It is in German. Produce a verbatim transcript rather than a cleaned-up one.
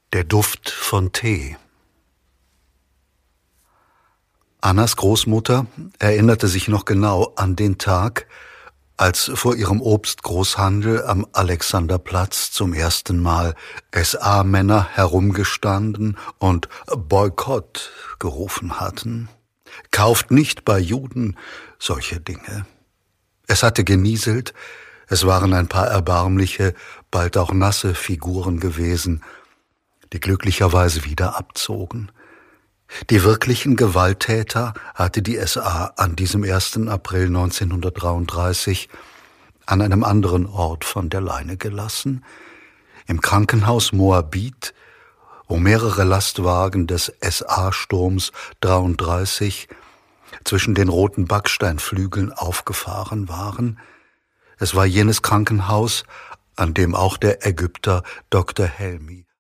Der Duft von Tee. Annas Großmutter erinnerte sich noch genau an den Tag, als vor ihrem Obstgroßhandel am Alexanderplatz zum ersten Mal S A-Männer herumgestanden und Boykott gerufen hatten. Kauft nicht bei Juden solche Dinge. Es hatte genieselt, es waren ein paar erbärmliche, bald auch nasse Figuren gewesen, die glücklicherweise wieder abzogen. Die wirklichen Gewalttäter hatte die S A an diesem ersten April neunzehnhundertdreiunddreißig an einem anderen Ort von der Leine gelassen, im Krankenhaus Moabit, wo mehrere Lastwagen des S A-Sturms dreiunddreißig zwischen den roten Backsteinflügeln aufgefahren waren. Es war jenes Krankenhaus, an dem auch der Ägypter Doktor Helmi